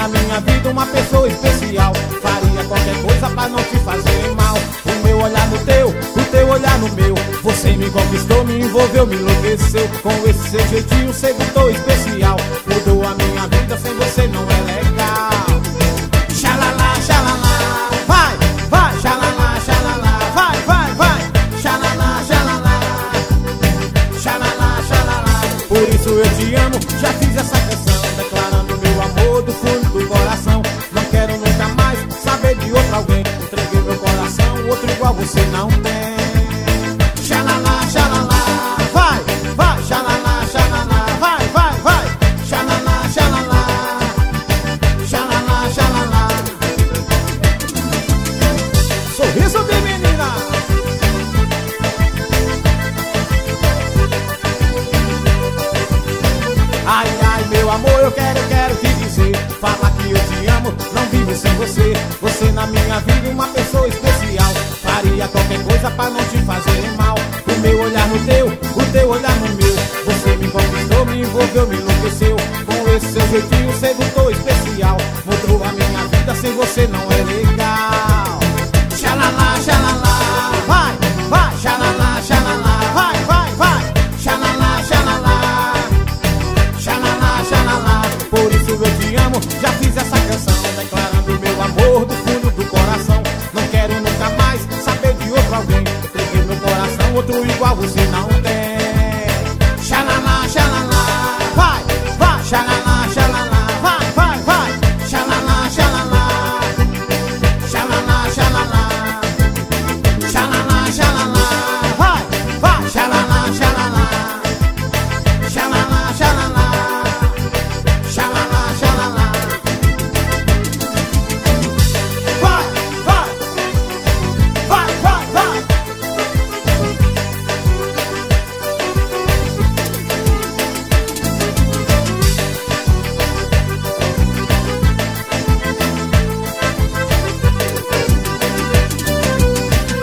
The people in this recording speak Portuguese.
na minha vida uma pessoa especial. Faria qualquer coisa pra não te fazer mal. O meu olhar no teu, o teu olhar no meu. Você me conquistou, me envolveu, me enlouqueceu. Com esse seu jeitinho sedutor especial. Mudou a minha vida, sem você não é legal. Xalala, xalala, vai, vai, xalala, xalala, vai, vai, vai, xalala, xalala, xalala, xalala. Por isso eu te amo, já fiz essa canção, declarando meu amor do fundo do coração. Não quero nunca mais saber de outro alguém. Entreguei meu coração, outro igual você não tem. Xalala, xalala, vai, vai, xalala, xalala, vai, vai, vai, xalala, xalala, xalala, xalala. Sorriso de menina. Ai, ai, meu amor, eu quero te dizer. Falar que eu te amo, não vivo sem você. Você na minha vida, uma pessoa especial. Faria qualquer coisa pra não te fazer mal. O meu olhar no teu, o teu olhar no meu. Você me conquistou, me envolveu, me enlouqueceu. Com esse seu jeitinho sedutor especial. Mudou a minha vida, sem você não é legal. Xalala, xalala, vai, vai, xalala, xalala, vai, vai, vai, xalala, xalala, xalala, xalala. Por isso eu te amo, já fiz essa canção, declarando meu amor do fundo do coração. Não quero nunca mais saber de outro alguém. Entreguei meu coração, outro igual você não tem. Xalala, xalala, vai, vai, xalala.